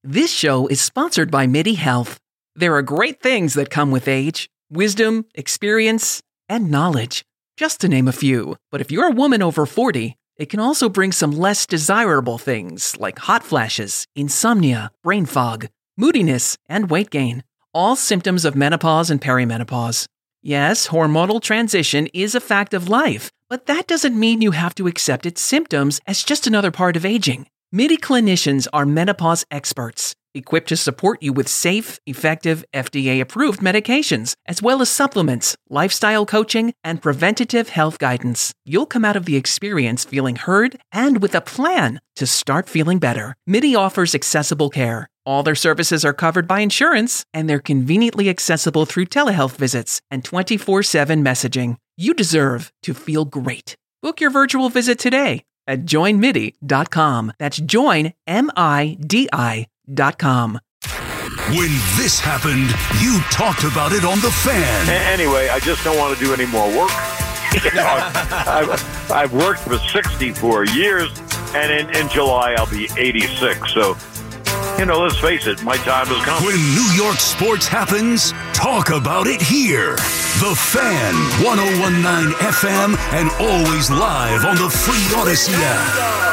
This show is sponsored by MIDI Health. There are great things that come with age: wisdom, experience, and knowledge, just to name a few. But if you're a woman over 40, it can also bring some less desirable things like hot flashes, insomnia, brain fog, moodiness, and weight gain. All symptoms of menopause and perimenopause. Yes, hormonal transition is a fact of life, but that doesn't mean you have to accept its symptoms as just another part of aging. MIDI clinicians are menopause experts, equipped to support you with safe, effective, FDA-approved medications, as well as supplements, lifestyle coaching, and preventative health guidance. You'll come out of the experience feeling heard and with a plan to start feeling better. MIDI offers accessible care. All their services are covered by insurance, and they're conveniently accessible through telehealth visits and 24/7 messaging. You deserve to feel great. Book your virtual visit today at joinmidi.com. That's joinmidi.com. When this happened, you talked about it on The Fan. Anyway, I just don't want to do any more work. I've worked for 64 years, and in July I'll be 86. So, let's face it, my time has come. When New York sports happens, talk about it here. The Fan, 101.9 FM, and always live on the free Odyssey app.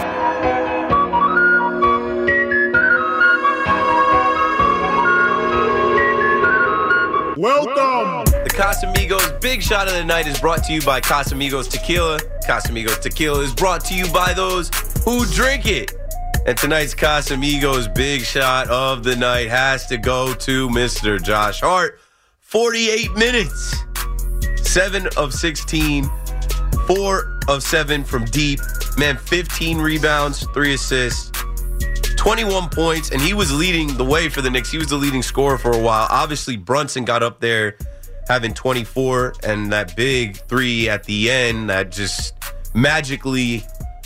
Welcome! The Casamigos Big Shot of the Night is brought to you by Casamigos Tequila. Casamigos Tequila is brought to you by those who drink it. And tonight's Casamigos Big Shot of the Night has to go to Mr. Josh Hart. 48 minutes. 7 of 16. 4 of 7 from deep. Man, 15 rebounds, 3 assists. 21 points, and he was leading the way for the Knicks. He was the leading scorer for a while. Obviously, Brunson got up there having 24, and that big 3 at the end that just magically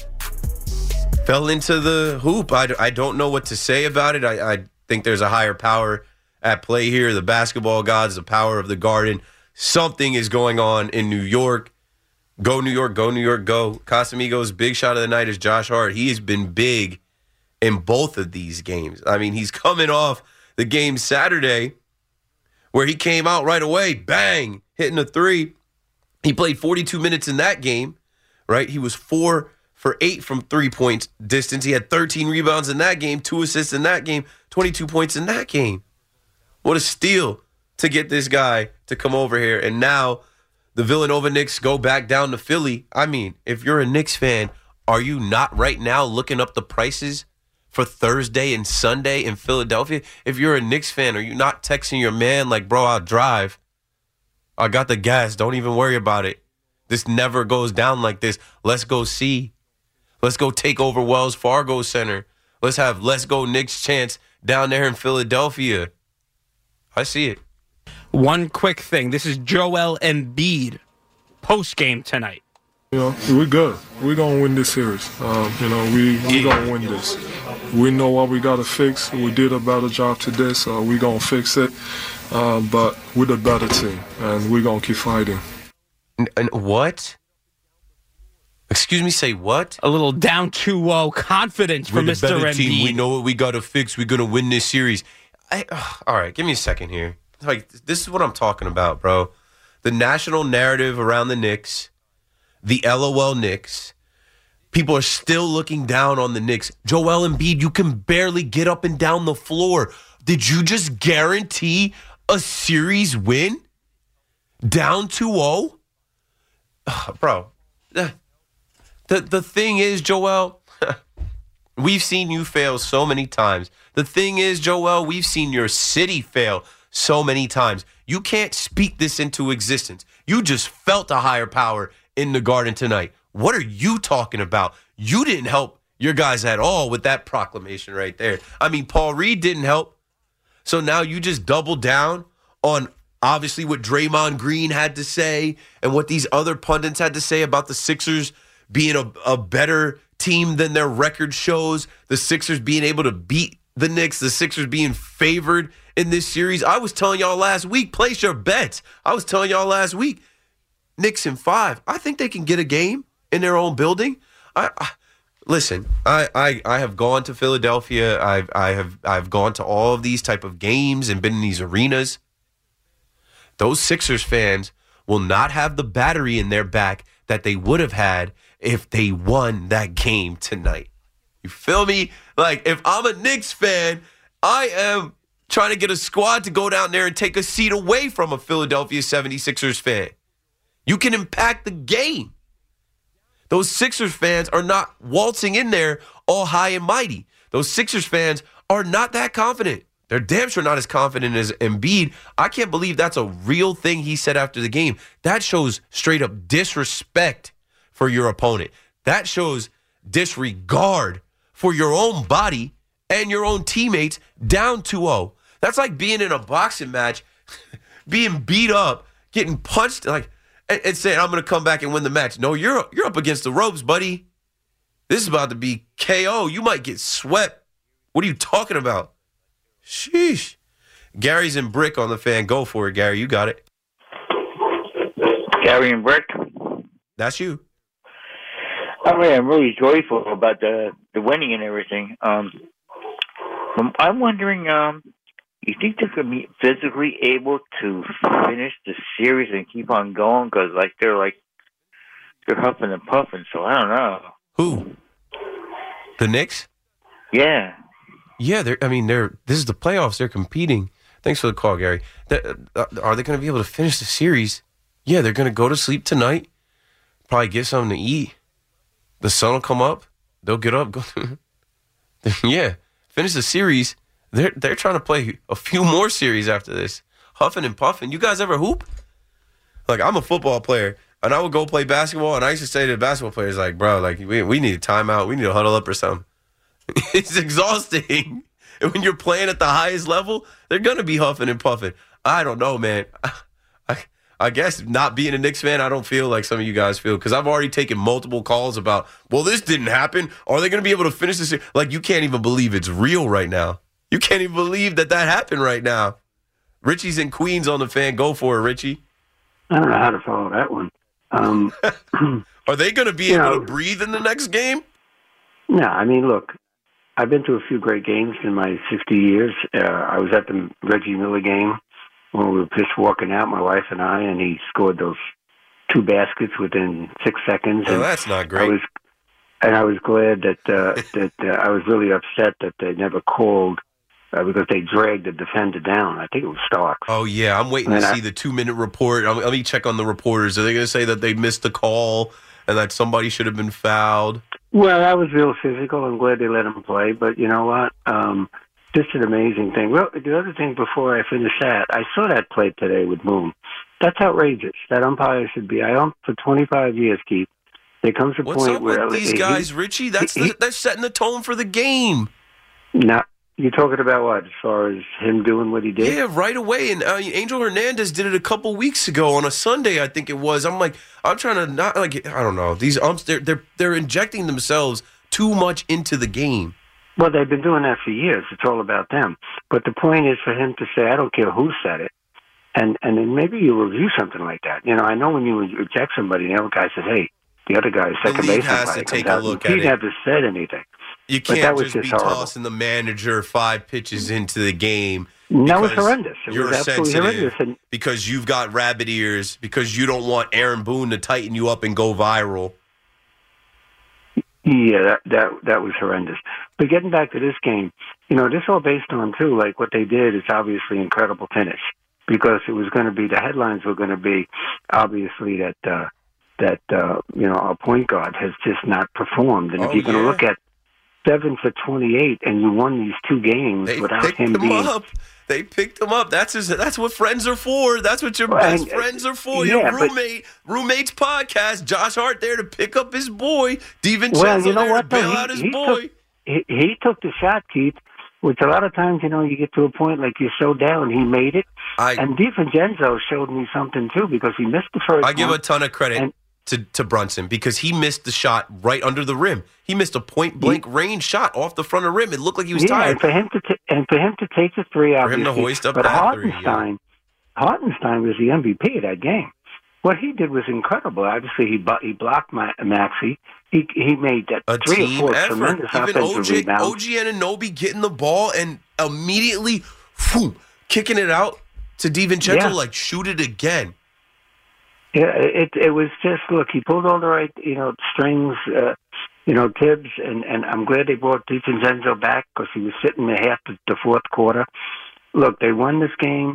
fell into the hoop. I don't know what to say about it. I think there's a higher power at play here. The basketball gods, the power of the Garden. Something is going on in New York. Go New York, go New York, go. Casamigos' Big Shot of the Night is Josh Hart. He has been big in both of these games. I mean, he's coming off the game Saturday where he came out right away, bang, hitting a 3. He played 42 minutes in that game, right? He was 4 for 8 from 3-point distance. He had 13 rebounds in that game, 2 assists in that game, 22 points in that game. What a steal to get this guy to come over here. And now the Villanova Knicks go back down to Philly. I mean, if you're a Knicks fan, are you not right now looking up the prices for Thursday and Sunday in Philadelphia? If you're a Knicks fan, are you not texting your man like, bro, I'll drive. I got the gas. Don't even worry about it. This never goes down like this. Let's go see. Let's go take over Wells Fargo Center. Let's have Let's Go Knicks chants down there in Philadelphia. I see it. One quick thing. This is Joel Embiid post-game tonight. We're good. We're going to win this series. We're going to win this. We know what we got to fix. We did a better job today, so we're going to fix it. But we're the better team, and we're going to keep fighting. And what? Excuse me, say what? A little down 2-0 confidence from Mr. Embiid. Team. We know what we got to fix. We're going to win this series. All right, give me a second here. This is what I'm talking about, bro. The national narrative around the Knicks, the LOL Knicks. People are still looking down on the Knicks. Joel Embiid, you can barely get up and down the floor. Did you just guarantee a series win? Down 2-0? Bro, the thing is, Joel, we've seen you fail so many times. The thing is, Joel, we've seen your city fail so many times. You can't speak this into existence. You just felt a higher power in the Garden tonight. What are you talking about? You didn't help your guys at all with that proclamation right there. I mean, Paul Reed didn't help. So now you just double down on obviously what Draymond Green had to say and what these other pundits had to say about the Sixers being a better team than their record shows, the Sixers being able to beat the Knicks, the Sixers being favored in this series. I was telling y'all last week, place your bets. I was telling y'all last week, Knicks in 5. I think they can get a game in their own building. listen, I have gone to Philadelphia. I've gone to all of these type of games and been in these arenas. Those Sixers fans will not have the battery in their back that they would have had if they won that game tonight. You feel me? Like, if I'm a Knicks fan, I am trying to get a squad to go down there and take a seat away from a Philadelphia 76ers fan. You can impact the game. Those Sixers fans are not waltzing in there all high and mighty. Those Sixers fans are not that confident. They're damn sure not as confident as Embiid. I can't believe that's a real thing he said after the game. That shows straight up disrespect for your opponent. That shows disregard for your own body and your own teammates down 2-0. That's like being in a boxing match, being beat up, getting punched, like, and saying, I'm going to come back and win the match. No, you're up against the ropes, buddy. This is about to be KO. You might get swept. What are you talking about? Sheesh. Gary's in Brick on the Fan. Go for it, Gary. You got it. Gary and Brick. That's you. I mean, I'm really joyful about the winning and everything. I'm wondering, you think they're going to be physically able to finish the series and keep on going? Because they're huffing and puffing. So I don't know. Who? The Knicks? Yeah. Yeah. This is the playoffs. They're competing. Thanks for the call, Gary. Are they going to be able to finish the series? Yeah, they're going to go to sleep tonight. Probably get something to eat. The sun will come up. They'll get up. Go. Yeah, finish the series. They're trying to play a few more series after this. Huffing and puffing. You guys ever hoop? Like, I'm a football player, and I would go play basketball, and I used to say to the basketball players, like, bro, like, we need a timeout. We need to huddle up or something. It's exhausting. And when you're playing at the highest level, they're going to be huffing and puffing. I don't know, man. I guess not being a Knicks fan, I don't feel like some of you guys feel, because I've already taken multiple calls about, well, this didn't happen. Are they going to be able to finish this? Like, you can't even believe it's real right now. You can't even believe that happened right now. Richie's in Queens on the Fan. Go for it, Richie. I don't know how to follow that one. Are they going to be able to breathe in the next game? No, I mean, look, I've been to a few great games in my 60 years. I was at the Reggie Miller game when we were just walking out, my wife and I, and he scored those 2 baskets within 6 seconds. Oh, that's not great. I was glad that I was really upset that they never called because they dragged the defender down. I think it was Starks. Oh, yeah. I'm waiting to see the 2-minute report. Let me check on the reporters. Are they going to say that they missed the call and that somebody should have been fouled? Well, that was real physical. I'm glad they let him play. But you know what? Just an amazing thing. Well, the other thing before I finish that, I saw that play today with Moon. That's outrageous. That umpire should be. I umped for 25 years, Keith. There comes a What's point up where with these guys, Richie? That's setting the tone for the game. Now, you're talking about what, as far as him doing what he did? Yeah, right away. And Angel Hernandez did it a couple weeks ago on a Sunday, I think it was. I'm trying to not, like, I don't know. These umps, they're injecting themselves too much into the game. Well, they've been doing that for years. It's all about them. But the point is for him to say, I don't care who said it, and then maybe you review something like that. You know, I know when you reject somebody, the other guy says, hey, the other guy's second baseman. Has to take a look at it. He never said anything. You can't just be tossing the manager 5 pitches into the game. That was horrendous. You're sensitive because you've got rabbit ears, because you don't want Aaron Boone to tighten you up and go viral. Yeah, that was horrendous. But getting back to this game, you know, this all based on, too, like what they did is obviously incredible finish, because it was going to be, the headlines were going to be, obviously, that you know, our point guard has just not performed. And if you're going to look at 7 for 28 and you won these 2 games without him being... They picked him up. That's what friends are for. That's what your best friends are for. Your roommate's podcast. Josh Hart there to pick up his boy. DiVincenzo there to bail out his boy. He took the shot, Keith, which a lot of times, you know, you get to a point like you're so down. He made it. And DiVincenzo showed me something, too, because he missed the first one. I give a ton of credit to Brunson, because he missed the shot right under the rim. He missed a point-blank range shot off the front of the rim. It looked like he was tired. And for him to take the 3, obviously. For him to hoist up but that 3. Hartenstein was the MVP of that game. what he did was incredible. Obviously, he blocked Maxey. He made that a 3 team or 4 effort. tremendous Even offensive rebounds. OG Anunoby getting the ball and immediately kicking it out to DiVincenzo, like, shoot it again. Yeah, it was just, look, he pulled all the right, strings, Tibbs, and I'm glad they brought DiVincenzo back because he was sitting there half the fourth quarter. Look, they won this game.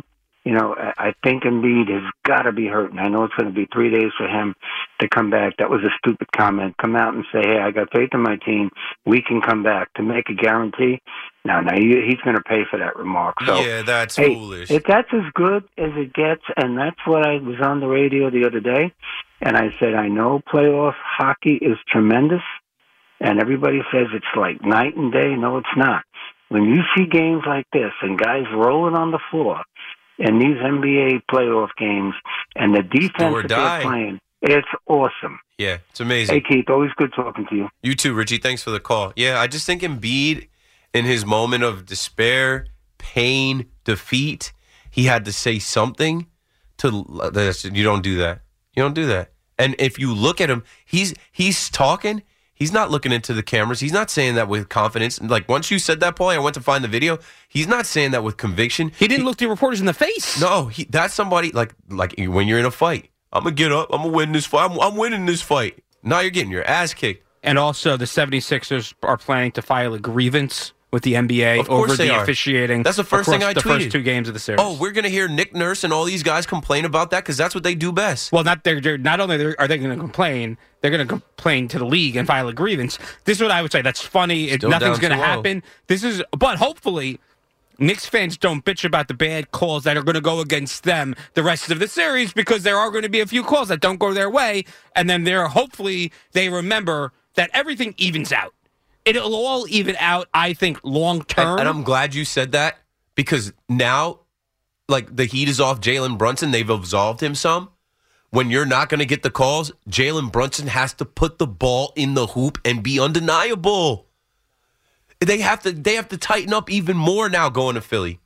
I think Embiid has got to be hurt, and I know it's going to be 3 days for him to come back. That was a stupid comment. Come out and say, hey, I got faith in my team. We can come back. To make a guarantee, no, he's going to pay for that remark. So, yeah, that's foolish. That's as good as it gets, and that's what I was on the radio the other day, and I said, I know playoff hockey is tremendous, and everybody says it's like night and day. No, it's not. When you see games like this and guys rolling on the floor, in these NBA playoff games, and the defense that they're playing, it's awesome. Yeah, it's amazing. Hey, Keith, always good talking to you. You too, Richie. Thanks for the call. Yeah, I just think Embiid, in his moment of despair, pain, defeat, he had to say something to this. You don't do that. You don't do that. And if you look at him, he's talking. He's not looking into the cameras. He's not saying that with confidence. Like, once you said that, Paul, I went to find the video. He's not saying that with conviction. He didn't look the reporters in the face. No, that's somebody, like when you're in a fight. I'm going to get up. I'm going to win this fight. I'm winning this fight. Now you're getting your ass kicked. And also, the 76ers are planning to file a grievance with the NBA over the officiating. That's the first thing I tweeted. The first 2 games of the series. Oh, we're going to hear Nick Nurse and all these guys complain about that because that's what they do best. Well, not only are they going to complain, they're going to complain to the league and file a grievance. This is what I would say. That's funny. Nothing's going to happen. But hopefully, Knicks fans don't bitch about the bad calls that are going to go against them the rest of the series, because there are going to be a few calls that don't go their way, and then hopefully they remember that everything evens out. It'll all even out, I think, long term. And I'm glad you said that, because now, like, the heat is off Jalen Brunson. They've absolved him some. When you're not going to get the calls, Jalen Brunson has to put the ball in the hoop and be undeniable. They have to tighten up even more now going to Philly.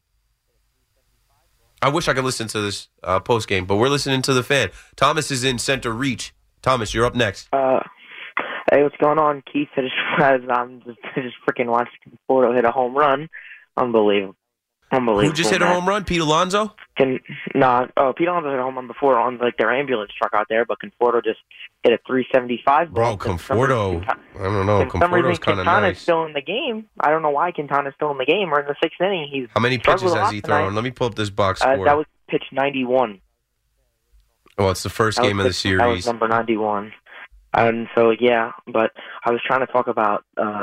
I wish I could listen to this post game, but we're listening to the Fan. Thomas is in center reach. Thomas, you're up next. Hey, what's going on, Keith? I'm just freaking watched Conforto hit a home run. Unbelievable. Who just hit a home run? Pete Alonso? Pete Alonso hit a home run before on their ambulance truck out there, but Conforto just hit a 375 ball. Bro, Conforto, I don't know. Conforto's kind of nice. Quintana's still in the game. I don't know why Quintana's still in the game. We're in the 6th inning. How many pitches has he thrown? Let me pull up this box score. That was pitch 91. Well, it's the first game of the series. That was number 91. And so, yeah, but I was trying to talk about,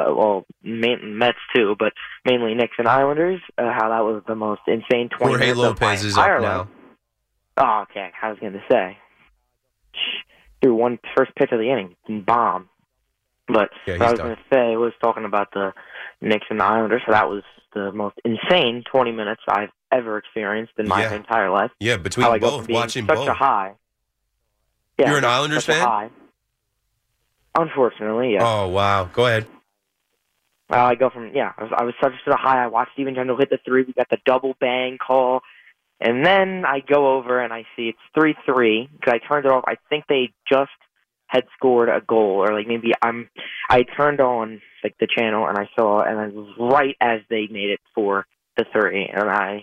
Mets too, but mainly Knicks and Islanders, how that was the most insane 20 Jorge minutes Lopez is up now. Oh, okay. I was going to say. Threw one first pitch of the inning, bomb. But what I was going to say was talking about the Knicks and the Islanders, so that was the most insane 20 minutes I've ever experienced in my entire life. Yeah, between both, watching both. Such a high. Yeah, you're an Islanders fan? Unfortunately, yeah. Oh, wow. Go ahead. I go from, I was such a high. I watched DiVincenzo hit the 3. We got the double bang call. And then I go over and I see it's 3-3 because I turned it off. I think they just had scored a goal, or like maybe I turned on like the channel and I saw, and it was right as they made it for the 3. And I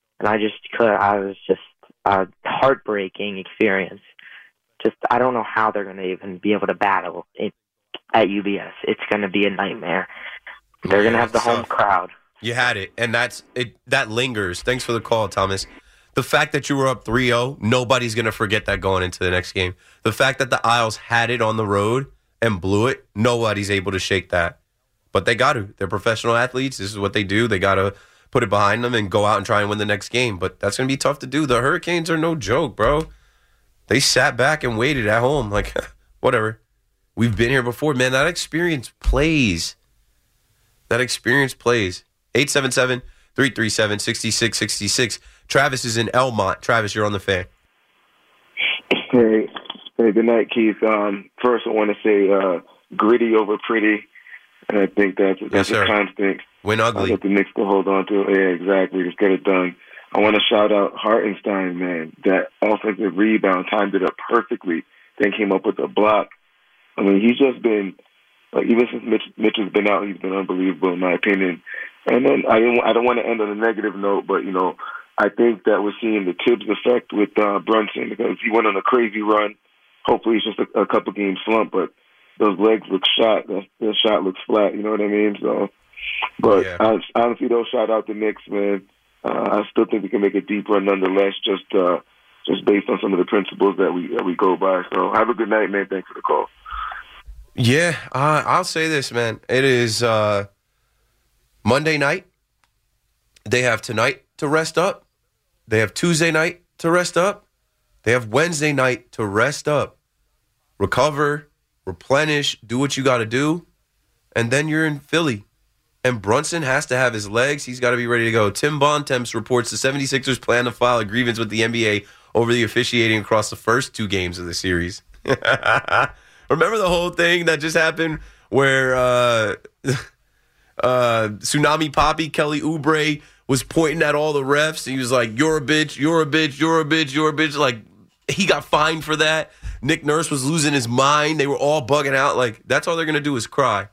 was just a heartbreaking experience. I don't know how they're going to even be able to battle it at UBS. It's going to be a nightmare. They're going to have the home crowd. You had it, and that lingers. Thanks for the call, Thomas. The fact that you were up 3-0, nobody's going to forget that going into the next game. The fact that the Isles had it on the road and blew it, nobody's able to shake that. But they got to. They're professional athletes. This is what they do. They got to put it behind them and go out and try and win the next game. But that's going to be tough to do. The Hurricanes are no joke, bro. They sat back and waited at home. Like, whatever. We've been here before. Man, that experience plays. 877-337-6666. Travis is in Elmont. Travis, you're on the Fan. Hey, good night, Keith. First, I want to say gritty over pretty. And I think that's a constant. Win ugly. That the Knicks will hold on to. Yeah, exactly. Just get it done. I want to shout out Hartenstein, man. That offensive rebound timed it up perfectly, then came up with a block. I mean, he's just been, like, even since Mitch has been out, he's been unbelievable in my opinion. And then I don't want to end on a negative note, but, I think that we're seeing the Tibbs effect with Brunson because he went on a crazy run. Hopefully it's just a couple game slump, but those legs look shot. The shot looks flat, you know what I mean? So, but honestly, though, shout out the Knicks, man. I still think we can make a deep run nonetheless, just based on some of the principles that we go by. So have a good night, man. Thanks for the call. Yeah, I'll say this, man. It is Monday night. They have tonight to rest up. They have Tuesday night to rest up. They have Wednesday night to rest up. Recover, replenish, do what you got to do, and then you're in Philly. And Brunson has to have his legs. He's got to be ready to go. Tim Bontemps reports the 76ers plan to file a grievance with the NBA over the officiating across the first 2 games of the series. Remember the whole thing that just happened where Tsunami Poppy, Kelly Oubre, was pointing at all the refs. He was like, you're a bitch, you're a bitch, you're a bitch, you're a bitch. Like, he got fined for that. Nick Nurse was losing his mind. They were all bugging out. Like, that's all they're going to do is cry.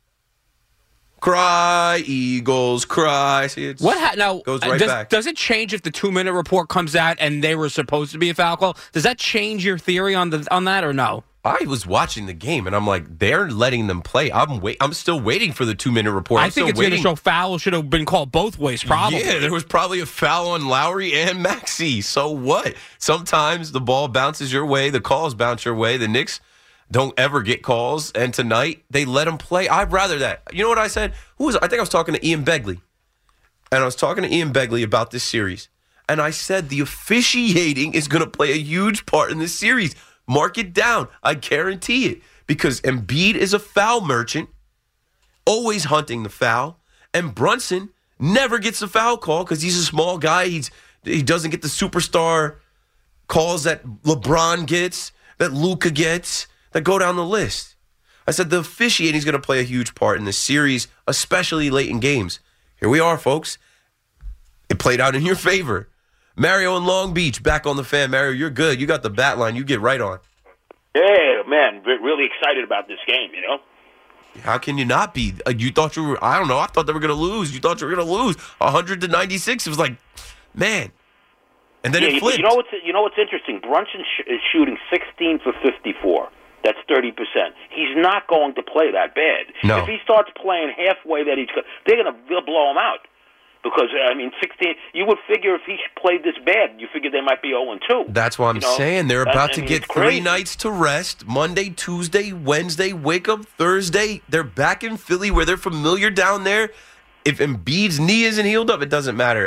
Cry, Eagles, cry. See, goes right back. Does it change if the 2-minute report comes out and they were supposed to be a foul call? Does that change your theory on that or no? I was watching the game, and I'm like, they're letting them play. I'm still waiting for the 2-minute report. I think it's going to show foul should have been called both ways, probably. Yeah, there was probably a foul on Lowry and Maxey. So what? Sometimes the ball bounces your way, the calls bounce your way. The Knicks don't ever get calls, and tonight they let them play. I'd rather that. You know what I said? I think I was talking to Ian Begley, and I was talking to Ian Begley about this series, and I said the officiating is going to play a huge part in this series. Mark it down. I guarantee it. Because Embiid is a foul merchant, always hunting the foul. And Brunson never gets a foul call because he's a small guy. He doesn't get the superstar calls that LeBron gets, that Luka gets, that go down the list. I said the officiating is going to play a huge part in this series, especially late in games. Here we are, folks. It played out in your favor. Mario in Long Beach, back on the Fan. Mario, you're good. You got the bat line. You get right on. Yeah, man, really excited about this game, How can you not be? You thought you were, I don't know, I thought they were going to lose. You thought you were going to lose 100-96. It was like, man. And then it flipped. You know what's interesting? Brunson is shooting 16 for 54. That's 30%. He's not going to play that bad. No. If he starts playing halfway that they'll blow him out. Because, 16, you would figure if he played this bad, you figure they might be 0-2. That's what I'm saying. They're about to get 3 nights to rest. Monday, Tuesday, Wednesday, wake up Thursday. They're back in Philly where they're familiar down there. If Embiid's knee isn't healed up, it doesn't matter.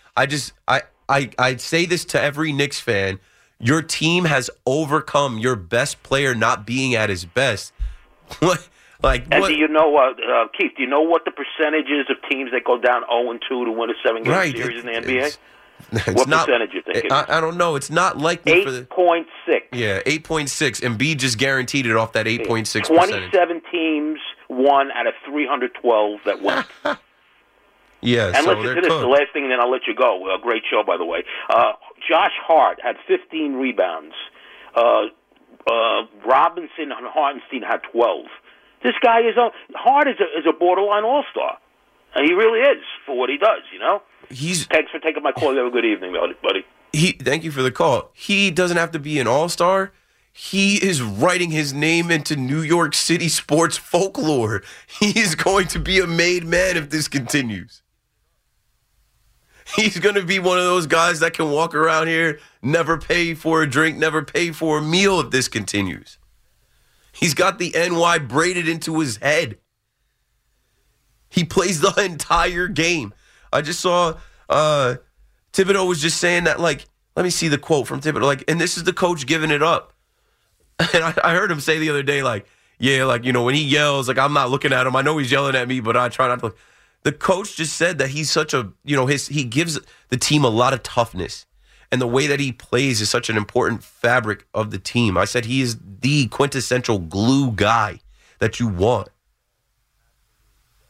I say this to every Knicks fan. Your team has overcome your best player not being at his best. Do you know, Keith, do you know what the percentage is of teams that go down 0-2 to win a 7-game series in the NBA? What percentage you think? I don't know. It's not likely. 8.6. Yeah, 8.6. Embiid just guaranteed it off that 8.6%. 27 teams, 1 out of 312 that went. Yeah, and listen to this, the last thing, and then I'll let you go. Great show, by the way. Josh Hart had 15 rebounds. Robinson and Hartenstein had 12. This guy Hart is a borderline all-star. And he really is for what he does, Thanks for taking my call. You have a good evening, buddy. Thank you for the call. He doesn't have to be an all-star. He is writing his name into New York City sports folklore. He is going to be a made man if this continues. He's going to be one of those guys that can walk around here, never pay for a drink, never pay for a meal if this continues. He's got the NY braided into his head. He plays the entire game. I just saw Thibodeau was just saying that, let me see the quote from Thibodeau, and this is the coach giving it up. And I heard him say the other day, when he yells, I'm not looking at him. I know he's yelling at me, but I try not to look. The coach just said that he's such a, he gives the team a lot of toughness. And the way that he plays is such an important fabric of the team. I said he is the quintessential glue guy that you want.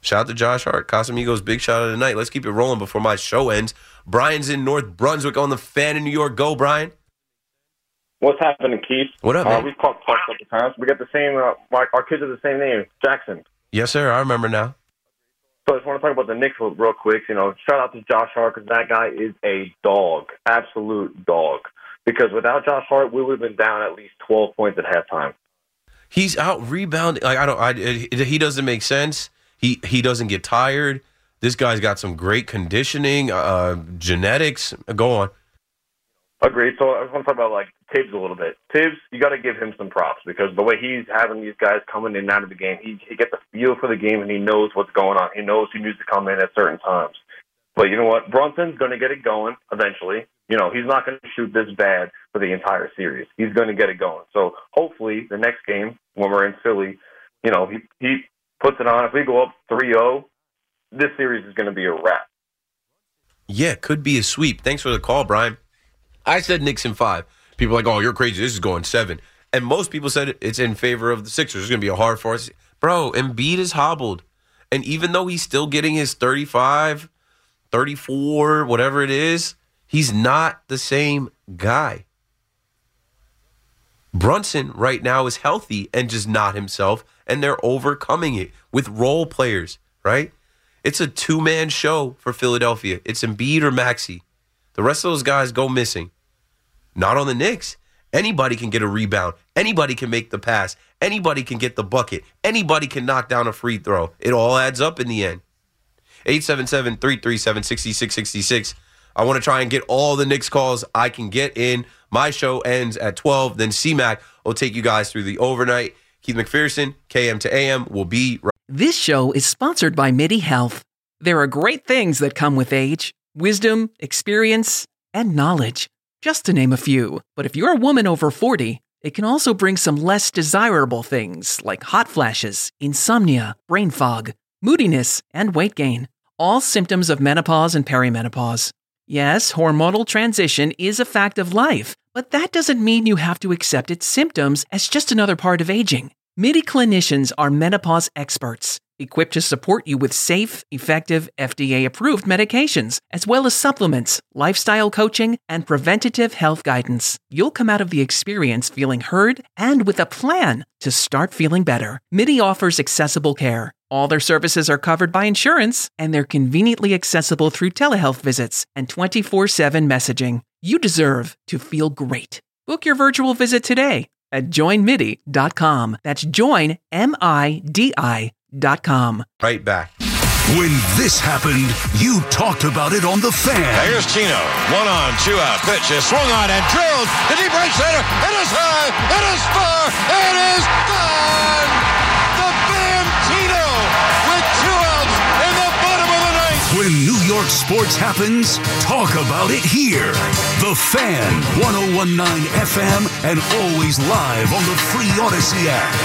Shout out to Josh Hart. Casamigos, big shout out of the night. Let's keep it rolling before my show ends. Brian's in North Brunswick on the Fan in New York. Go, Brian. What's happening, Keith? What up, man? We've called Clark a couple times. We got the same, our kids are the same name, Jackson. Yes, sir. I remember now. So I just want to talk about the Knicks real quick. Shout out to Josh Hart because that guy is a dog, absolute dog. Because without Josh Hart, we would have been down at least 12 points at halftime. He's out rebounding. He doesn't make sense. He doesn't get tired. This guy's got some great conditioning, genetics. Go on. Agreed. So I just want to talk about Tibbs a little bit. Tibbs, you got to give him some props because the way he's having these guys coming in and out of the game, he gets a feel for the game and he knows what's going on. He knows he needs to come in at certain times. But you know what? Brunson's going to get it going eventually. He's not going to shoot this bad for the entire series. He's going to get it going. So hopefully the next game when we're in Philly, he puts it on. If we go up 3-0, this series is going to be a wrap. Yeah, it could be a sweep. Thanks for the call, Brian. I said Knicks in 5. People are like, oh, you're crazy. This is going 7. And most people said it's in favor of the Sixers. It's going to be a hard for us. Bro, Embiid is hobbled. And even though he's still getting his 35, 34, whatever it is, he's not the same guy. Brunson right now is healthy and just not himself, and they're overcoming it with role players, right? It's a two-man show for Philadelphia. It's Embiid or Maxey. The rest of those guys go missing. Not on the Knicks. Anybody can get a rebound. Anybody can make the pass. Anybody can get the bucket. Anybody can knock down a free throw. It all adds up in the end. 877-337-6666. I want to try and get all the Knicks calls I can get in. My show ends at 12. Then C-Mac will take you guys through the overnight. Keith McPherson, KM to AM, will be right. This show is sponsored by MIDI Health. There are great things that come with age. Wisdom, experience, and knowledge. Just to name a few. But if you're a woman over 40, it can also bring some less desirable things like hot flashes, insomnia, brain fog, moodiness, and weight gain. All symptoms of menopause and perimenopause. Yes, hormonal transition is a fact of life, but that doesn't mean you have to accept its symptoms as just another part of aging. MIDI clinicians are menopause experts, equipped to support you with safe, effective, FDA-approved medications, as well as supplements, lifestyle coaching, and preventative health guidance. You'll come out of the experience feeling heard and with a plan to start feeling better. MIDI offers accessible care. All their services are covered by insurance, and they're conveniently accessible through telehealth visits and 24/7 messaging. You deserve to feel great. Book your virtual visit today at joinmidi.com. That's joinmidi.com. Right back. When this happened, you talked about it on The Fan. Here's Chino. 1 on, 2 out. Pitch is swung on and drilled. The deep right center. It is high. It is far. It is gone. The Bambino with 2 outs in the bottom of the ninth. When New York sports happens, talk about it here. The Fan, 101.9 FM, and always live on the free Odyssey app.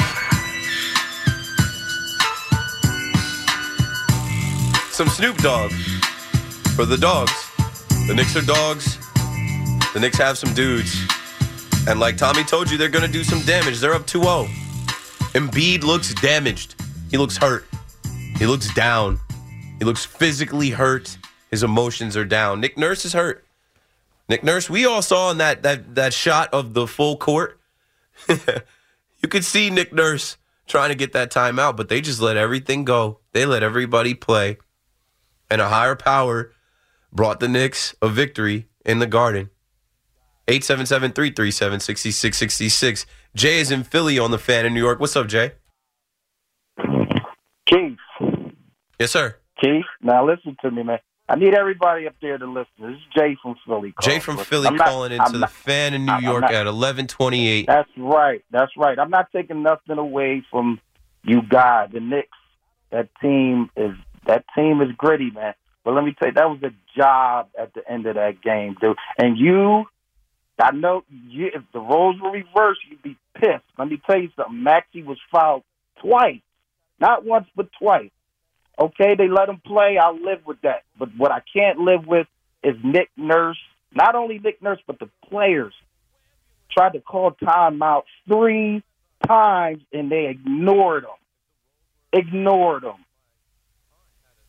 Some Snoop Dogg for the dogs. The Knicks are dogs. The Knicks have some dudes. And like Tommy told you, they're going to do some damage. They're up 2-0. Embiid looks damaged. He looks hurt. He looks down. He looks physically hurt. His emotions are down. Nick Nurse is hurt. Nick Nurse, we all saw in that shot of the full court. You could see Nick Nurse trying to get that timeout, but they just let everything go. They let everybody play. And a higher power brought the Knicks a victory in the Garden. 877-337-6666. Jay is in Philly on the Fan in New York. What's up, Jay? Keith. Yes, sir. Keith, now listen to me, man. I need everybody up there to listen. This is Jay from Philly. Jay from Philly calling into the Fan in New York at 11:28. That's right. That's right. I'm not taking nothing away from you guys. The Knicks, that team is gritty, man. But let me tell you, that was a job at the end of that game, dude. And I know if the roles were reversed, you'd be pissed. Let me tell you something. Maxey was fouled twice. Not once, but twice. Okay, they let him play. I'll live with that. But what I can't live with is Nick Nurse. Not only Nick Nurse, but the players tried to call timeout 3 times, and they ignored him.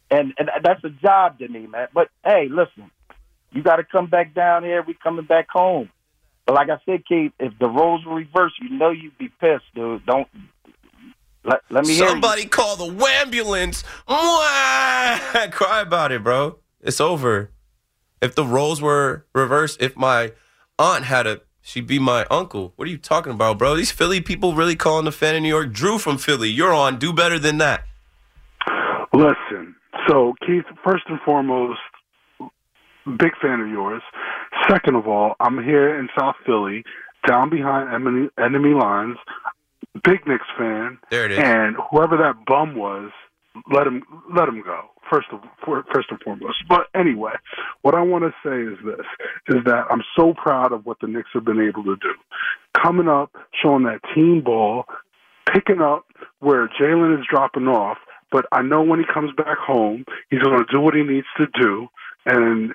And that's a job to me, man. But, hey, listen, you got to come back down here. We coming back home. But like I said, Keith, if the roles were reversed, you know you'd be pissed, dude. Don't let me hear Somebody call the wambulance. Cry about it, bro. It's over. If the roles were reversed, if my aunt she'd be my uncle. What are you talking about, bro? These Philly people really calling the fan in New York. Drew from Philly, you're on. Do better than that. Listen, so Keith, first and foremost, big fan of yours. Second of all, I'm here in South Philly, down behind enemy lines. Big Knicks fan. There it is. And whoever that bum was, let him go. First and foremost. But anyway, what I want to say is this, is that I'm so proud of what the Knicks have been able to do. Coming up, showing that team ball, picking up where Jalen is dropping off, but I know when he comes back home, he's going to do what he needs to do, and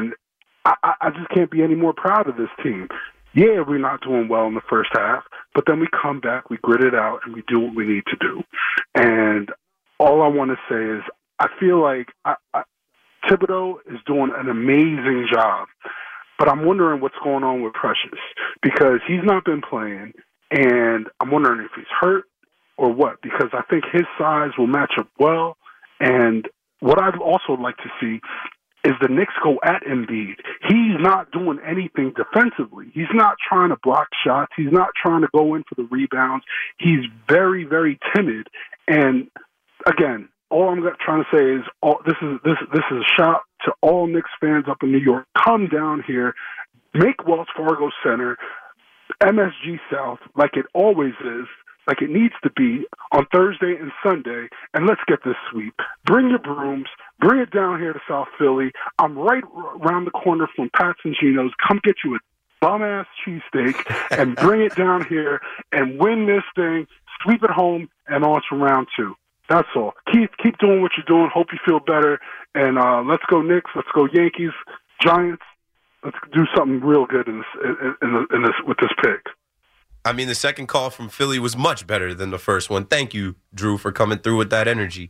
I just can't be any more proud of this team. Yeah, we're not doing well in the first half, but then we come back, we grit it out, and we do what we need to do. And all I want to say is I feel like Thibodeau is doing an amazing job, but I'm wondering what's going on with Precious because he's not been playing, and I'm wondering if he's hurt or what, because I think his size will match up well. And what I'd also like to see is the Knicks go at Embiid. He's not doing anything defensively. He's not trying to block shots. He's not trying to go in for the rebounds. He's very, very timid. And again, all I'm trying to say is this is a shout to all Knicks fans up in New York. Come down here, make Wells Fargo Center, MSG South, like it always is, like it needs to be on Thursday and Sunday, and let's get this sweep. Bring your brooms. Bring it down here to South Philly. I'm right around the corner from Pat's and Gino's. Come get you a bum-ass cheesesteak and bring it down here and win this thing, sweep it home, and on to round two. That's all. Keep doing what you're doing. Hope you feel better. And let's go Knicks. Let's go Yankees, Giants. Let's do something real good in this with this pick. I mean, the second call from Philly was much better than the first one. Thank you, Drew, for coming through with that energy.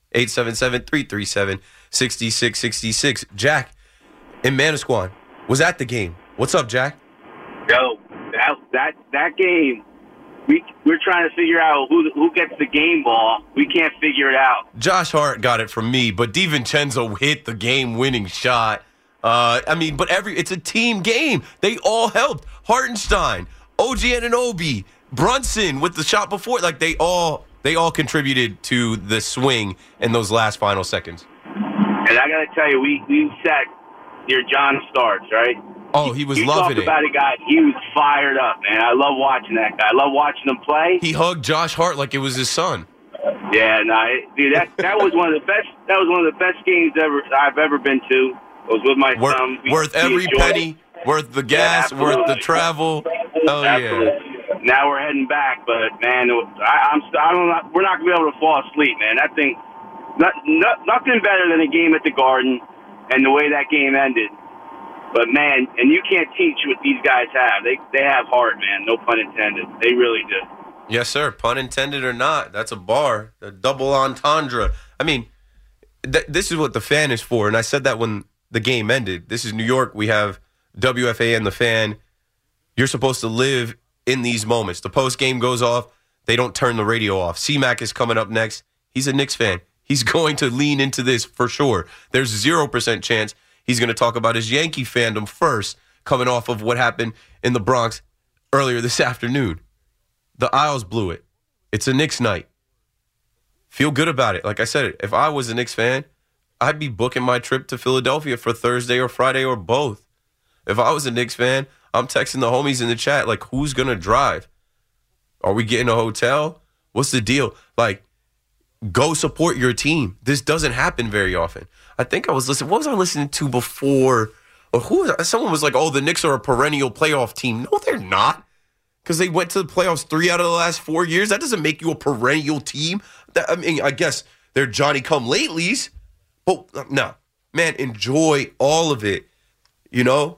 877-337-6666. Jack in Manasquan was at the game. What's up, Jack? Yo, that game, we're trying to figure out who gets the game ball. We can't figure it out. Josh Hart got it from me, but DiVincenzo hit the game-winning shot. But it's a team game. They all helped. Hartenstein, OG Anunoby, Brunson with the shot before. Like, they all contributed to the swing in those last final seconds. And I got to tell you, we sat near John Starks, right? Oh, he was loving it. You talk about a guy, he was fired up, man. I love watching that guy. I love watching him play. He hugged Josh Hart like it was his son. Yeah, dude, that was one of the best. That was one of the best games I've ever been to. I was with my son. Worth every penny, worth the gas, worth the travel. Oh yeah. Now we're heading back, but man, we're not gonna be able to fall asleep, man. That thing, nothing better than a game at the Garden, and the way that game ended. But man, and you can't teach what these guys have. They have heart, man. No pun intended. They really do. Yes, sir. Pun intended or not, that's a bar, a double entendre. I mean, this is what the fan is for, and I said that when the game ended. This is New York. We have WFAN, the Fan. You're supposed to live in these moments. The post game goes off. They don't turn the radio off. C-Mac is coming up next. He's a Knicks fan. He's going to lean into this for sure. There's 0% chance he's going to talk about his Yankee fandom first, coming off of what happened in the Bronx earlier this afternoon. The Isles blew it. It's a Knicks night. Feel good about it. Like I said, if I was a Knicks fan, I'd be booking my trip to Philadelphia for Thursday or Friday or both. If I was a Knicks fan, I'm texting the homies in the chat, like, who's going to drive? Are we getting a hotel? What's the deal? Like, go support your team. This doesn't happen very often. I think I was listening. What was I listening to before? Or someone was like, oh, the Knicks are a perennial playoff team. No, they're not. Because they went to the playoffs 3 out of the last 4 years. That doesn't make you a perennial team. I guess they're Johnny-come-latelys. But no, man, enjoy all of it. You know?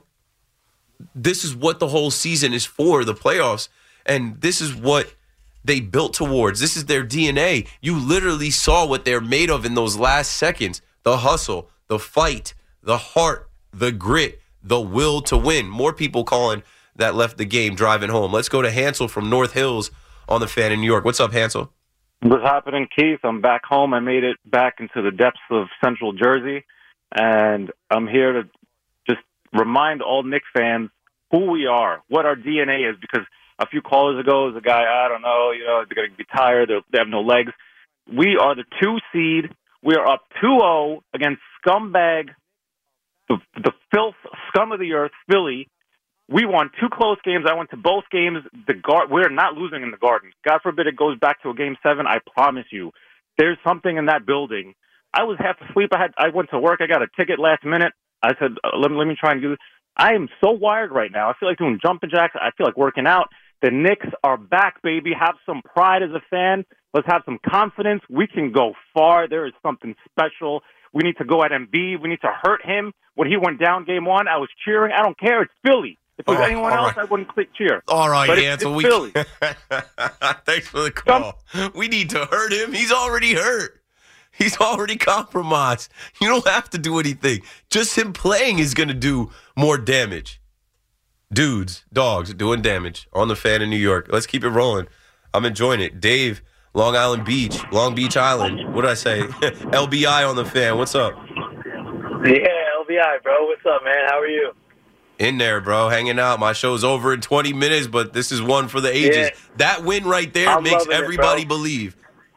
This is what the whole season is for, the playoffs. And this is what they built towards. This is their DNA. You literally saw what they're made of in those last seconds. the hustle, the fight, the heart, the grit, the will to win. More people calling that left the game driving home. Let's go to Hansel from North Hills on the Fan in New York. What's up, Hansel? What's happening, Keith? I'm back home. I made it back into the depths of Central Jersey, and I'm here to just remind all Knicks fans who we are, what our DNA is, because a few callers ago was a guy, I don't know, they're going to be tired, they have no legs. We are the 2 seed. We are up 2-0 against scumbag, the filth, scum of the earth, Philly. We won 2 close games. I went to both games. We're not losing in the Garden. God forbid it goes back to a Game 7. I promise you. There's something in that building. I was half asleep. I went to work. I got a ticket last minute. I said, let me try and do this. I am so wired right now. I feel like doing jumping jacks. I feel like working out. The Knicks are back, baby. Have some pride as a fan. Let's have some confidence. We can go far. There is something special. We need to go at Embiid. We need to hurt him. When he went down Game 1, I was cheering. I don't care. It's Philly. If it was anyone else, I wouldn't cheer. All right, but Ansel. It's Philly. Thanks for the call. We need to hurt him. He's already hurt. He's already compromised. You don't have to do anything. Just him playing is going to do more damage. Dudes, dogs, doing damage on the Fan in New York. Let's keep it rolling. I'm enjoying it. Dave, Long Beach Island. What did I say? LBI on the Fan. What's up? Yeah, LBI, bro. What's up, man? How are you? In there, bro, hanging out. My show's over in 20 minutes, but this is one for the ages. Yeah. That win right there makes everybody believe.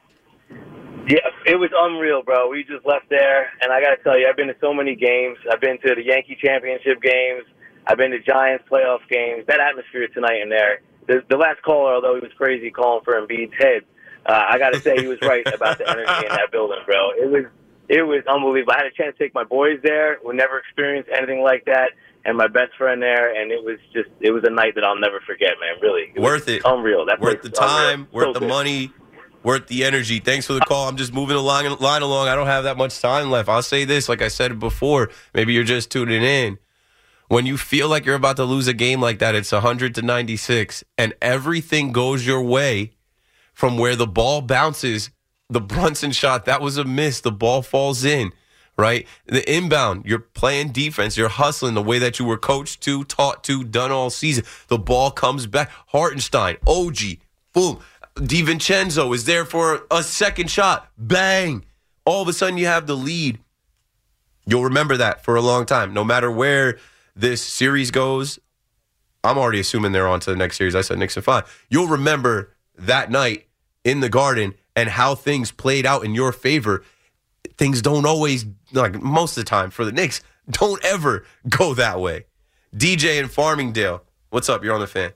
Yeah, it was unreal, bro. We just left there, and I got to tell you, I've been to so many games. I've been to the Yankee championship games. I've been to Giants playoff games. That atmosphere tonight in there. The last caller, although he was crazy calling for Embiid's head, I got to say he was right about the energy in that building, bro. It was unbelievable. I had a chance to take my boys there. We never experienced anything like that. And my best friend there, and it was a night that I'll never forget, man. Really, worth it. Unreal. That worth the time, unreal. Worth the money, worth the energy. Thanks for the call. I'm just moving the line along. I don't have that much time left. I'll say this, like I said before. Maybe you're just tuning in. When you feel like you're about to lose a game like that, it's 100-96, and everything goes your way from where the ball bounces. The Brunson shot, that was a miss. The ball falls in. Right? The inbound, you're playing defense. You're hustling the way that you were coached to, taught to, done all season. The ball comes back. Hartenstein, OG, boom. DiVincenzo is there for a second shot. Bang. All of a sudden you have the lead. You'll remember that for a long time. No matter where this series goes, I'm already assuming they're on to the next series. I said Knicks in 5. You'll remember that night in the Garden and how things played out in your favor. Things don't always, like most of the time for the Knicks, don't ever go that way. DJ in Farmingdale, what's up? You're on the Fan.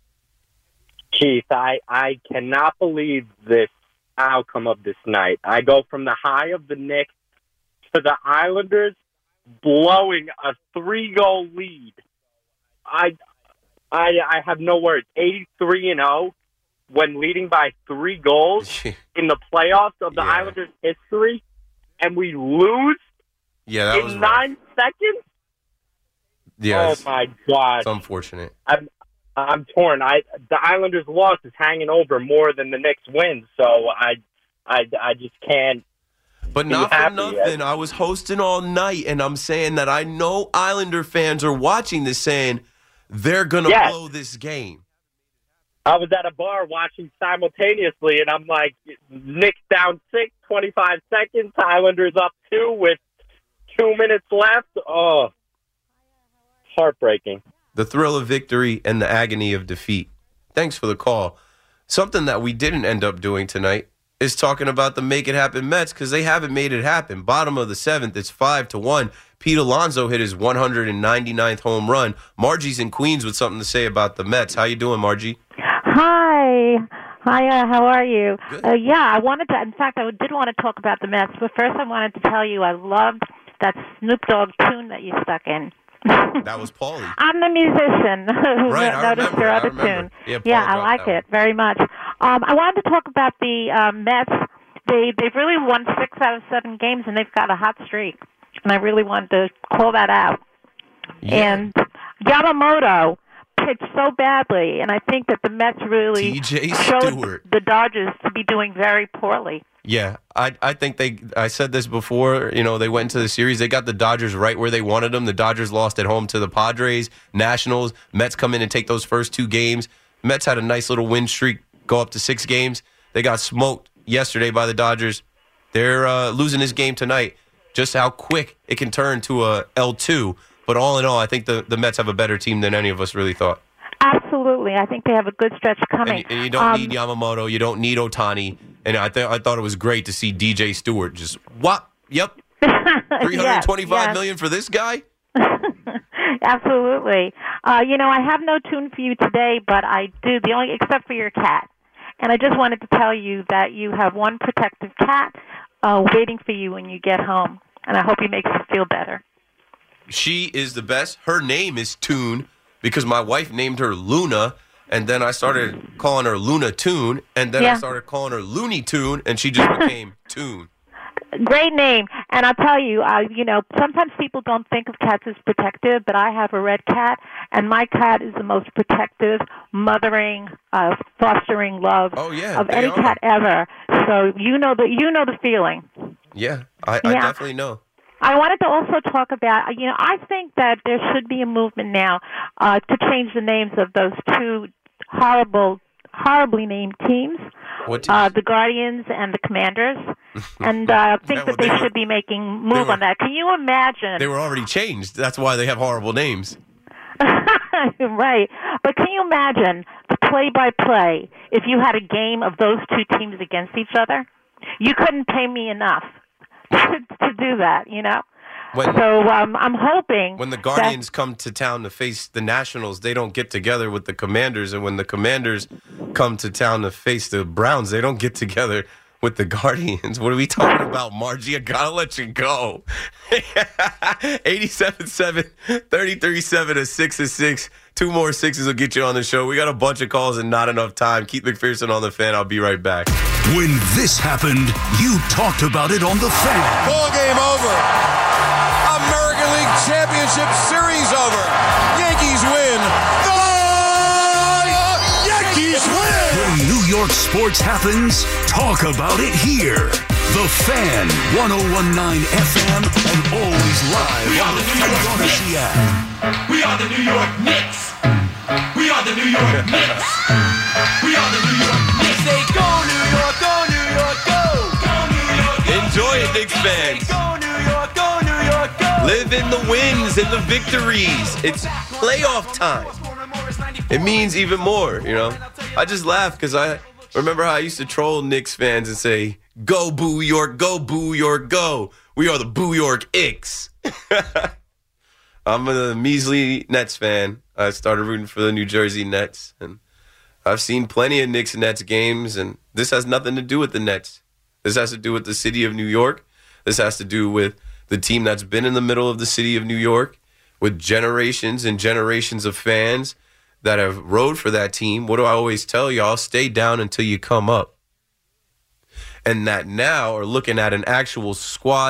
Keith, I cannot believe this outcome of this night. I go from the high of the Knicks to the Islanders blowing a 3-goal lead. I have no words. 83-0 when leading by 3 goals in the playoffs of the Islanders' history. And we lose in 9 seconds? Yeah. Oh, my God. It's unfortunate. I'm torn. The Islanders' loss is hanging over more than the Knicks' win, so I just can't. But not for nothing. I was hosting all night, and I'm saying that I know Islander fans are watching this saying they're going to blow this game. I was at a bar watching simultaneously, and I'm like, Knicks down 6, 25 seconds, Islanders up 2 with 2 minutes left. Oh, heartbreaking. The thrill of victory and the agony of defeat. Thanks for the call. Something that we didn't end up doing tonight is talking about the Make It Happen Mets because they haven't made it happen. Bottom of the 7th, it's 5-1. Pete Alonso hit his 199th home run. Margie's in Queens with something to say about the Mets. How you doing, Margie? Hi, how are you? I wanted to, in fact, I did want to talk about the Mets, but first I wanted to tell you I loved that Snoop Dogg tune that you stuck in. That was Paulie. I'm the musician who right, noticed your other tune. Yeah, I like it very much. I wanted to talk about the Mets. They've really won 6 out of 7 games, and they've got a hot streak. And I really wanted to call that out. Yeah. And Yamamoto pitched so badly, and I think that the Mets really showed the Dodgers to be doing very poorly. Yeah, I think I said this before, they went into the series. They got the Dodgers right where they wanted them. The Dodgers lost at home to the Padres, Nationals. Mets come in and take those first 2 games. Mets had a nice little win streak, go up to 6 games. They got smoked yesterday by the Dodgers. They're losing this game tonight. Just how quick it can turn to a L2. But all in all, I think the Mets have a better team than any of us really thought. Absolutely. I think they have a good stretch coming. And you don't need Yamamoto. You don't need Ohtani. And I thought it was great to see DJ Stewart just, what? Yep. $325 million for this guy? Absolutely. I have no tune for you today, but I do, except for your cat. And I just wanted to tell you that you have one protective cat waiting for you when you get home. And I hope he makes you feel better. She is the best. Her name is Toon because my wife named her Luna. And then I started calling her Luna Toon, and then I started calling her Looney Toon, and she just became Toon. Great name. And I'll tell you, sometimes people don't think of cats as protective, but I have a red cat, and my cat is the most protective, mothering, fostering love of any cat ever. So you know the feeling. Yeah, I definitely know. I wanted to also talk about, I think that there should be a movement now to change the names of those 2 horribly named teams, the Guardians and the Commanders, and I think that they should be making move on that. Can you imagine? They were already changed. That's why they have horrible names. Right. But can you imagine the play-by-play if you had a game of those 2 teams against each other? You couldn't pay me enough to do that, I'm hoping when the Guardians come to town to face the Nationals, they don't get together with the Commanders, and when the Commanders come to town to face the Browns, they don't get together with the Guardians. What are we talking about, Margie? I gotta let you go. 87-7, 33-7, a 6-6. 2 more 6s will get you on the show. We got a bunch of calls and not enough time. Keith McPherson on The Fan. I'll be right back. When this happened, you talked about it on The Fan. Ball game over. American League Championship Series over. Yankees win. The Yankees win. When New York sports happens, talk about it here. The Fan, 101.9 FM, and always live on the Free Odyssey app. We are the New York Knicks. We are the New York Knicks. We are the New York Knicks. Say go New York, go New York, go. Go New York. Enjoy it, Knicks fans. Go New York, go New York, go. Live in the wins and the victories. It's playoff time. It means even more, I just laugh because I remember how I used to troll Knicks fans and say, go Boo York, go Boo York, go. We are the Boo York Icks. I'm a measly Nets fan. I started rooting for the New Jersey Nets, and I've seen plenty of Knicks and Nets games, and this has nothing to do with the Nets. This has to do with the city of New York. This has to do with the team that's been in the middle of the city of New York, with generations and generations of fans that have rode for that team. What do I always tell y'all? Stay down until you come up. And that now are looking at an actual squad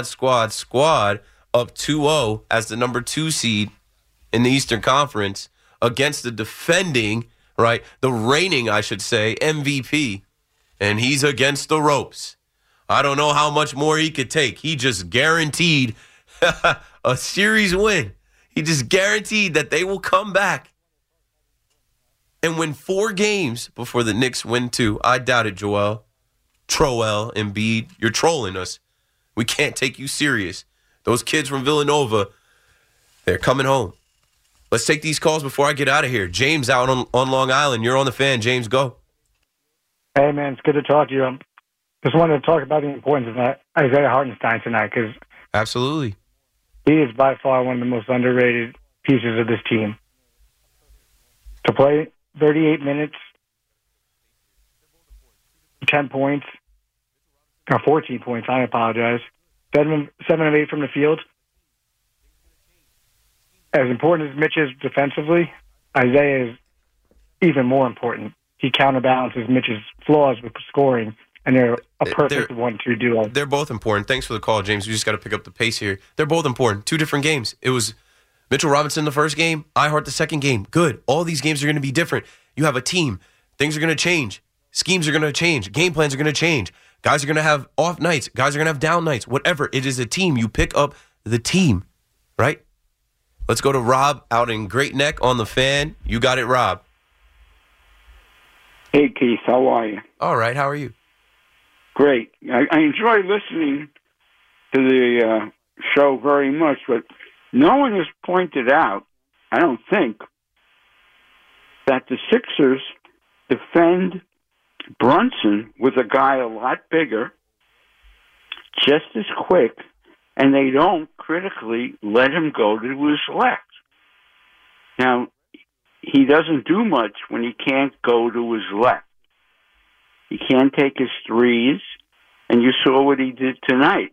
up 2-0 as the number 2 seed in the Eastern Conference against the defending, the reigning, I should say, MVP. And he's against the ropes. I don't know how much more he could take. He just guaranteed a series win. He just guaranteed that they will come back and win 4 games before the Knicks win 2. I doubt it, Joel Embiid. You're trolling us. We can't take you serious. Those kids from Villanova, they're coming home. Let's take these calls before I get out of here. James out on Long Island. You're on The Fan. James, go. Hey, man, it's good to talk to you. Just wanted to talk about the importance of Isaiah Hartenstein tonight because absolutely, he is by far one of the most underrated pieces of this team. To play 38 minutes, 10 points, or 14 points, I apologize. 7 of 8 from the field. As important as Mitch is defensively, Isaiah is even more important. He counterbalances Mitch's flaws with scoring, and they're a perfect 1-2 duo. They're both important. Thanks for the call, James. We just got to pick up the pace here. They're both important. 2 different games. It was Mitchell Robinson the first game, Ihart the second game. Good. All these games are going to be different. You have a team. Things are going to change. Schemes are going to change. Game plans are going to change. Guys are going to have off nights. Guys are going to have down nights. Whatever. It is a team. You pick up the team, right? Let's go to Rob out in Great Neck on the Fan. You got it, Rob. Hey, Keith. How are you? All right. How are you? Great. I enjoy listening to the show very much, but no one has pointed out, I don't think, that the Sixers defend Brunson with a guy a lot bigger, just as quick, and they don't critically let him go to his left. Now, he doesn't do much when he can't go to his left. He can't take his threes, and you saw what he did tonight.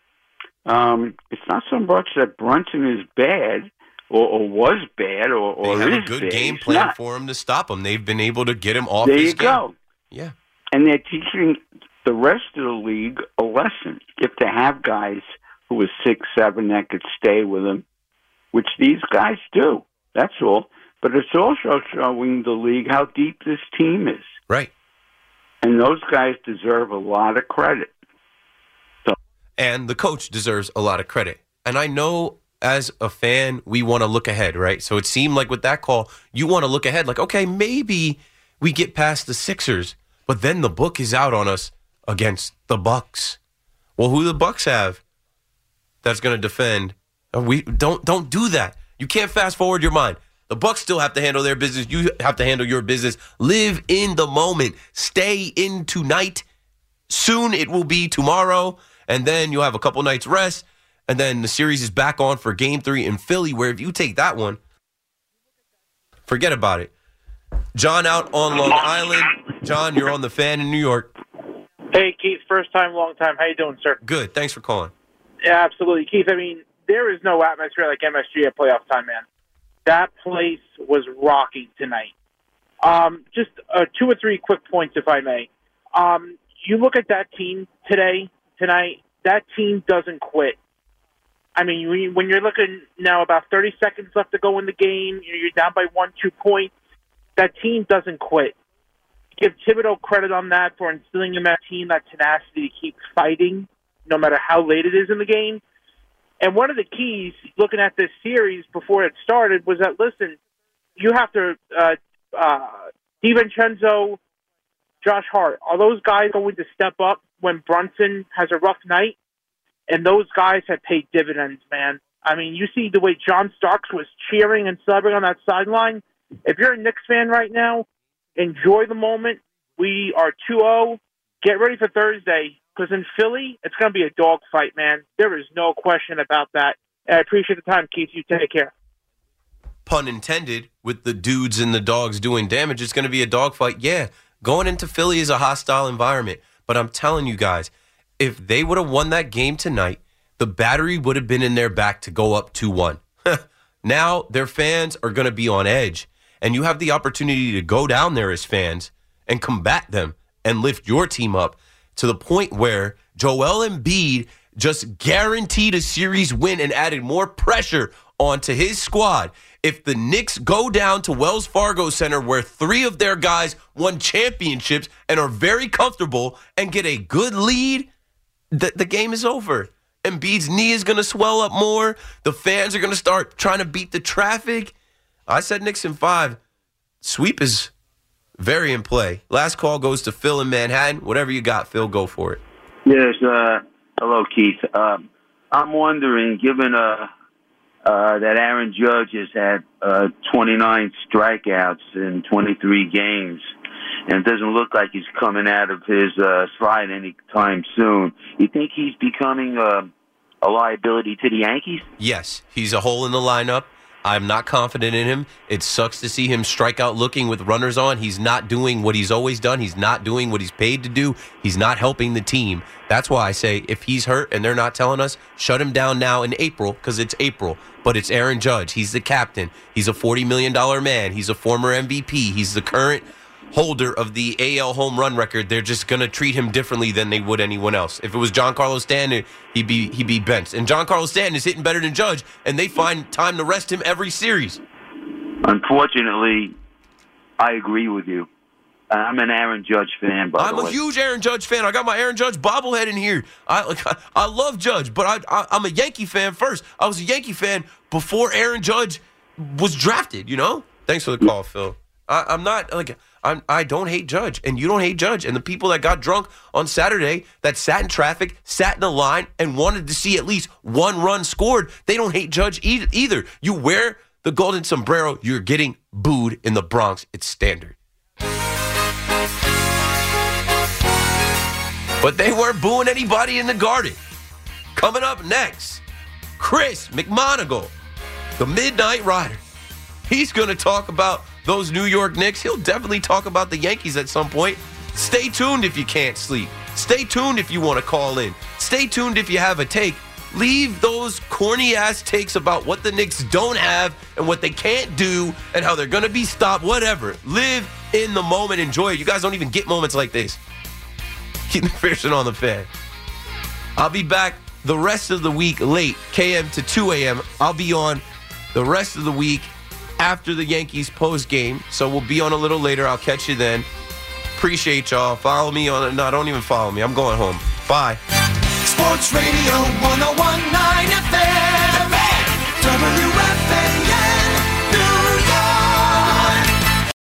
It's not so much that Brunson is bad or was bad or they have is a good bad. game He's plan not. for him to stop him. They've been able to get him off There his you game. go. Yeah. And they're teaching the rest of the league a lesson. If they have guys who are 6'7" that could stay with him, which these guys do. That's all. But it's also showing the league how deep this team is. Right. And those guys deserve a lot of credit. And the coach deserves a lot of credit. And I know as a fan, we want to look ahead, right? So it seemed like with that call, you want to look ahead like, okay, maybe we get past the Sixers, but then the book is out on us against the Bucks. Well, who do the Bucks have that's going to defend? We don't do that. You can't fast forward your mind. The Bucks still have to handle their business. You have to handle your business. Live in the moment. Stay in tonight. Soon it will be tomorrow. And then you'll have a couple nights rest. And then the series is back on for Game 3 in Philly, where if you take that one, forget about it. John out on Long Island. John, you're on the Fan in New York. Hey, Keith. First time, long time. How you doing, sir? Good. Thanks for calling. Yeah, absolutely. Keith, I mean, there is no atmosphere like MSG at playoff time, man. That place was rocking tonight. Just 2 or 3 quick points, if I may. You look at that team tonight, that team doesn't quit. I mean, when you're looking now about 30 seconds left to go in the game, you're down by 1-2 points, that team doesn't quit. Give Thibodeau credit on that for instilling in that team that tenacity to keep fighting no matter how late it is in the game. And one of the keys, looking at this series before it started, was that, listen, you have to, DiVincenzo, Josh Hart, are those guys going to step up when Brunson has a rough night? And those guys have paid dividends, man. I mean, you see the way John Starks was cheering and celebrating on that sideline. If you're a Knicks fan right now, enjoy the moment. We are 2-0. Get ready for Thursday, because in Philly, it's going to be a dogfight, man. There is no question about that. And I appreciate the time, Keith. You take care. Pun intended, with the dudes and the dogs doing damage, it's going to be a dogfight. Yeah, going into Philly is a hostile environment. But I'm telling you guys, if they would have won that game tonight, the battery would have been in their back to go up 2-1. Now their fans are going to be on edge. And you have the opportunity to go down there as fans and combat them and lift your team up to the point where Joel Embiid just guaranteed a series win and added more pressure onto his squad. If the Knicks go down to Wells Fargo Center, where 3 of their guys won championships and are very comfortable, and get a good lead, the game is over. Embiid's knee is going to swell up more. The fans are going to start trying to beat the traffic. I said Knicks in 5. Sweep is very in play. Last call goes to Phil in Manhattan. Whatever you got, Phil, go for it. Yes. Hello, Keith. I'm wondering, given that Aaron Judge has had 29 strikeouts in 23 games, and it doesn't look like he's coming out of his slide anytime soon, you think he's becoming a liability to the Yankees? Yes, he's a hole in the lineup. I'm not confident in him. It sucks to see him strike out looking with runners on. He's not doing what he's always done. He's not doing what he's paid to do. He's not helping the team. That's why I say if he's hurt and they're not telling us, shut him down now in April, because it's April. But it's Aaron Judge. He's the captain. He's a $40 million man. He's a former MVP. He's the current holder of the AL home run record. They're just going to treat him differently than they would anyone else. If it was Giancarlo Stanton, he'd be benched. And Giancarlo Stanton is hitting better than Judge, and they find time to rest him every series. Unfortunately, I agree with you. I'm an Aaron Judge fan, by the way. I'm a huge Aaron Judge fan. I got my Aaron Judge bobblehead in here. I love Judge, but I'm a Yankee fan first. I was a Yankee fan before Aaron Judge was drafted, you know? Thanks for the call, Phil. I don't hate Judge, and you don't hate Judge. And the people that got drunk on Saturday, that sat in traffic, sat in a line, and wanted to see at least one run scored, they don't hate Judge either. You wear the golden sombrero, you're getting booed in the Bronx. It's standard. But they weren't booing anybody in the Garden. Coming up next, Chris McMonagle, the Midnight Rider. He's going to talk about those New York Knicks. He'll definitely talk about the Yankees at some point. Stay tuned if you can't sleep. Stay tuned if you want to call in. Stay tuned if you have a take. Leave those corny-ass takes about what the Knicks don't have and what they can't do and how they're going to be stopped, whatever. Live in the moment. Enjoy it. You guys don't even get moments like this. Keep McPherson on the Fan. I'll be back the rest of the week late, KM to 2 a.m. I'll be on the rest of the week after the Yankees post game. So we'll be on a little later. I'll catch you then. Appreciate y'all. Follow me on. No, don't even follow me. I'm going home. Bye. Sports Radio 101.9 FM.